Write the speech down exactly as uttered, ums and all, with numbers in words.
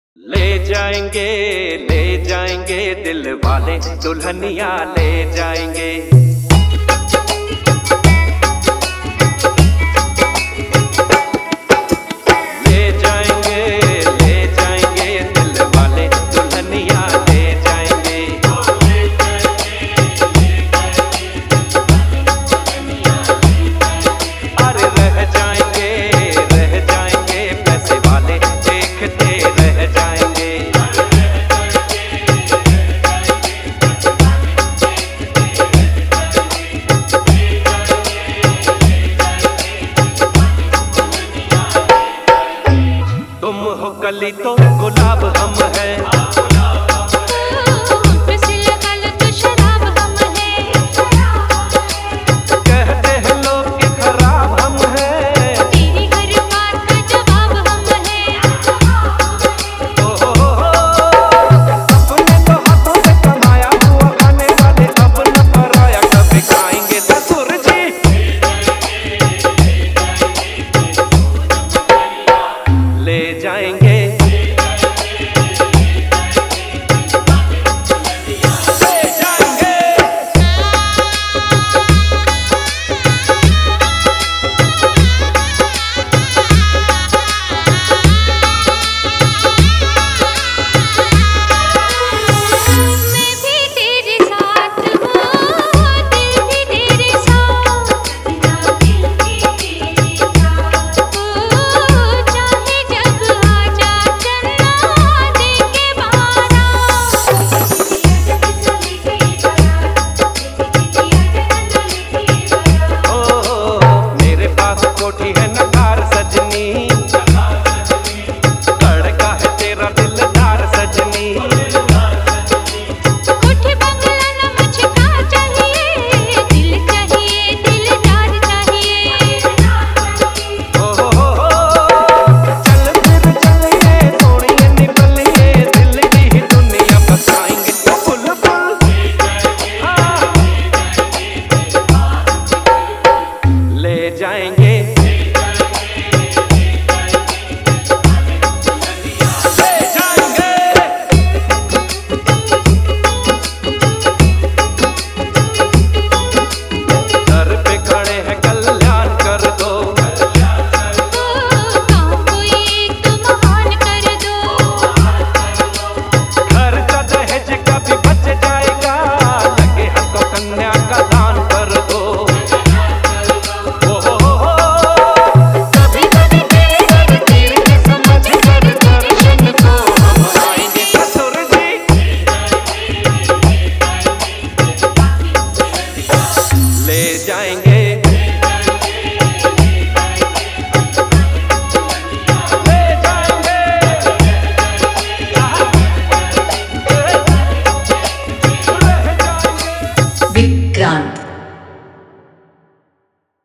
ले जाएंगे ले जाएंगे दिल वाले दुल्हनिया ले जाएंगे। ले जाएंगे ले जाएंगे दिल वाले दुल्हनिया ले जाएंगे। अरे रह जाएंगे रह जाएंगे पैसे वाले देखते रह जाएंगे। तुम हो कली तो गुलाब हम हैं, से लगा लो तो शराब हम हैं। कहते हैं लोग कि खराब हम हैं। तेरी हर बात का जवाब हम हैं। ओ हो हो हो, अपने तो हाथों से कमाया हुआ खाने वाले अब न पराया कभी खाएंगे ससुर जी। ले जाएंगे